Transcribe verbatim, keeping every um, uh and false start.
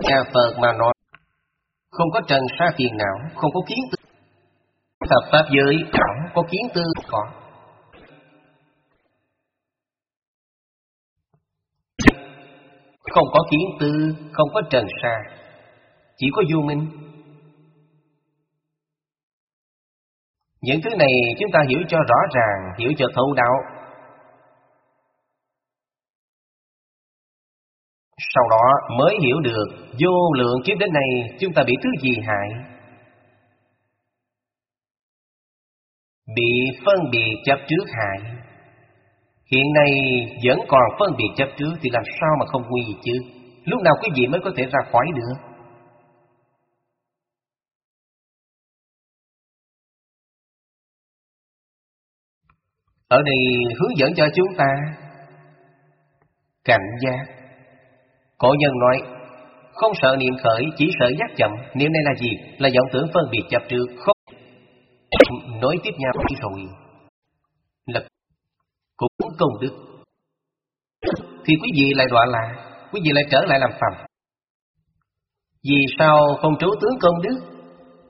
nhà Phật mà nói, không có trần sa phiền não, không có kiến tư. Thập pháp giới không có kiến tư có. Không có kiến tư, không có trần sa, chỉ có vô minh. Những thứ này chúng ta hiểu cho rõ ràng, hiểu cho thấu đáo. Sau đó mới hiểu được vô lượng kiếp đến nay chúng ta bị thứ gì hại? Bị phân biệt chấp trước hại. Hiện nay vẫn còn phân biệt chấp trước thì làm sao mà không nguy chứ? Lúc nào quý vị mới có thể ra khỏi được? Ở đây hướng dẫn cho chúng ta cảnh giác. Cổ nhân nói, không sợ niệm khởi, chỉ sợ giác chậm. Niệm này là gì? Là vọng tưởng phân biệt chấp trước. Không nối tiếp nhau rồi lập cũng công đức, thì quý vị lại đọa lạc, quý vị lại trở lại làm phàm. Vì sao không trú tướng công đức?